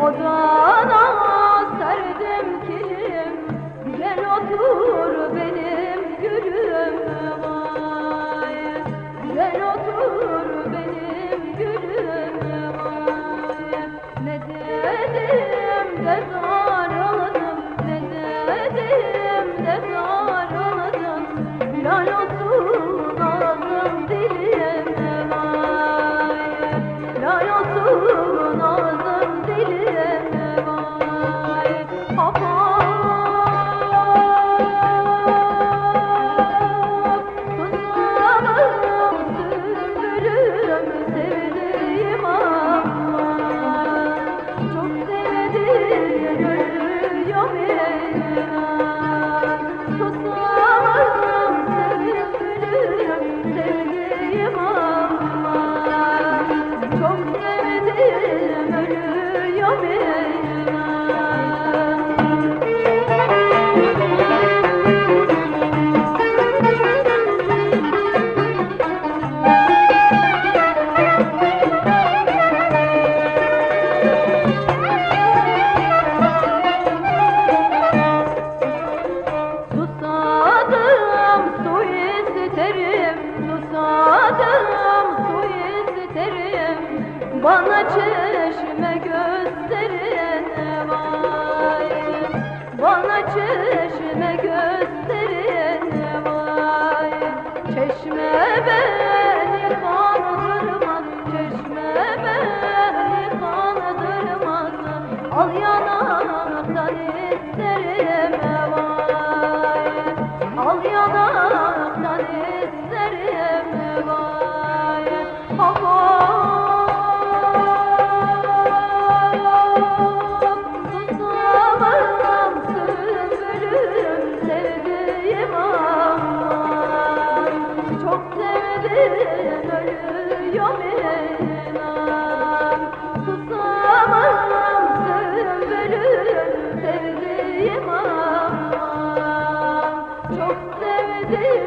Odana serdim kilim, gel otur benim gülüm vay. Gel otur benim gülüm vay. Ne dedim de darıldım, ne dedim de darıldım. Lal olsun ağzım dilim vay. Lal olsun ağzım dilim vay. Tuzağım sümbülüm sevdiğim ama çok sevdiğim ölüyor inan. Tuzağım sümbülüm sevdiğim ama çok sevdiğim ölüyor inan. Susadım su isterim, susadım su isterim. Bana çeşme gösterin vay. Bana çeşme gösterin vay. Çeşme beni kandırmaz, çeşme beni kandırmaz. Al yanaktan isterim vay. Al yanaktan isterim vay. Susamam sümbülüm sevdiğim aman. Çok sevdim ölüyor inan. Susamam sümbülüm sevdiğim aman. Çok sevdim